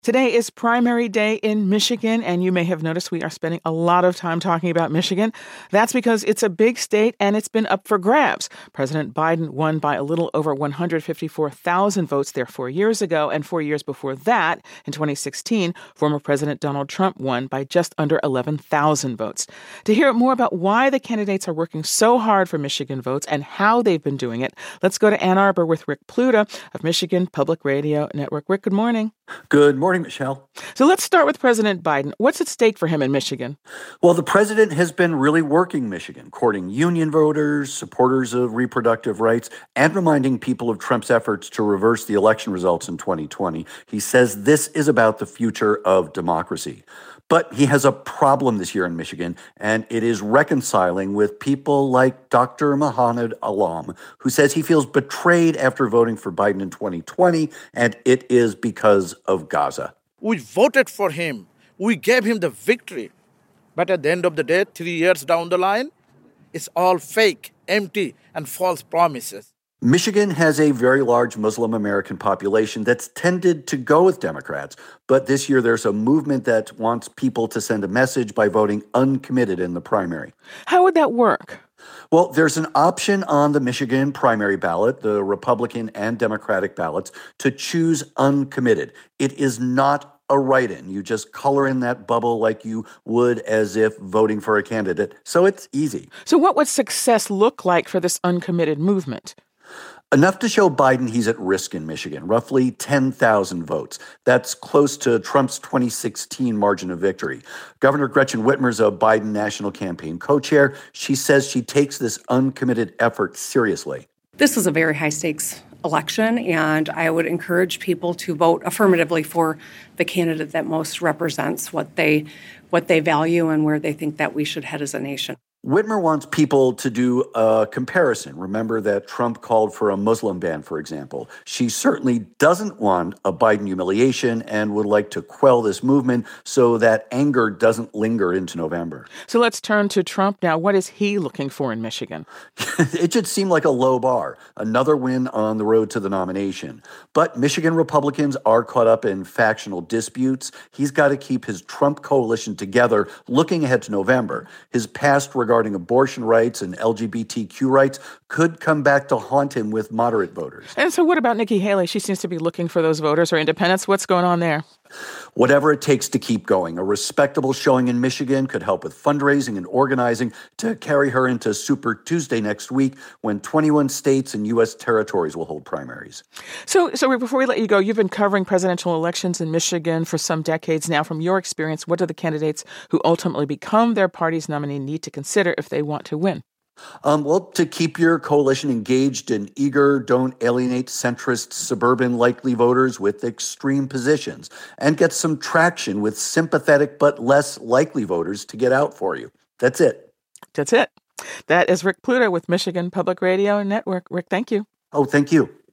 Today is primary day in Michigan, and you may have noticed we are spending a lot of time talking about Michigan. That's because it's a big state and it's been up for grabs. President Biden won by a little over 154,000 votes there 4 years ago, and 4 years before that, in 2016, former President Donald Trump won by just under 11,000 votes. To hear more about why the candidates are working so hard for Michigan votes and how they've been doing it, let's go to Ann Arbor with Rick Pluta of Michigan Public Radio Network. Rick, good morning. Good morning, Michelle. So let's start with President Biden. What's at stake for him in Michigan? Well, the president has been really working Michigan, courting union voters, supporters of reproductive rights, and reminding people of Trump's efforts to reverse the election results in 2020. He says this is about the future of democracy. But he has a problem this year in Michigan, and it is reconciling with people like Dr. Mohanad Alam, who says he feels betrayed after voting for Biden in 2020, and it is because of Gaza. We voted for him. We gave him the victory. But at the end of the day, 3 years down the line, it's all fake, empty, and false promises. Michigan has a very large Muslim American population that's tended to go with Democrats, but this year there's a movement that wants people to send a message by voting uncommitted in the primary. How would that work? Well, there's an option on the Michigan primary ballot, the Republican and Democratic ballots, to choose uncommitted. It is not a write-in. You just color in that bubble like you would as if voting for a candidate. So it's easy. So what would success look like for this uncommitted movement? Enough to show Biden he's at risk in Michigan, roughly 10,000 votes. That's close to Trump's 2016 margin of victory. Governor Gretchen Whitmer's a Biden national campaign co-chair. She says she takes this uncommitted effort seriously. This is a very high-stakes election, and I would encourage people to vote affirmatively for the candidate that most represents what they value and where they think that we should head as a nation. Whitmer wants people to do a comparison. Remember that Trump called for a Muslim ban, for example. She certainly doesn't want a Biden humiliation and would like to quell this movement so that anger doesn't linger into November. So let's turn to Trump now. What is he looking for in Michigan? It should seem like a low bar, another win on the road to the nomination. But Michigan Republicans are caught up in factional disputes. He's got to keep his Trump coalition together looking ahead to November. His past regarding abortion rights and LGBTQ rights could come back to haunt him with moderate voters. And so what about Nikki Haley? She seems to be looking for those voters or independents. What's going on there? Whatever it takes to keep going. A respectable showing in Michigan could help with fundraising and organizing to carry her into Super Tuesday next week when 21 states and U.S. territories will hold primaries. So before we let you go, you've been covering presidential elections in Michigan for some decades now. From your experience, what do the candidates who ultimately become their party's nominee need to consider if they want to win? Well, to keep your coalition engaged and eager, don't alienate centrist, suburban likely voters with extreme positions, and get some traction with sympathetic but less likely voters to get out for you. That's it. That's it. That is Rick Pluta with Michigan Public Radio Network. Rick, thank you. Oh, thank you.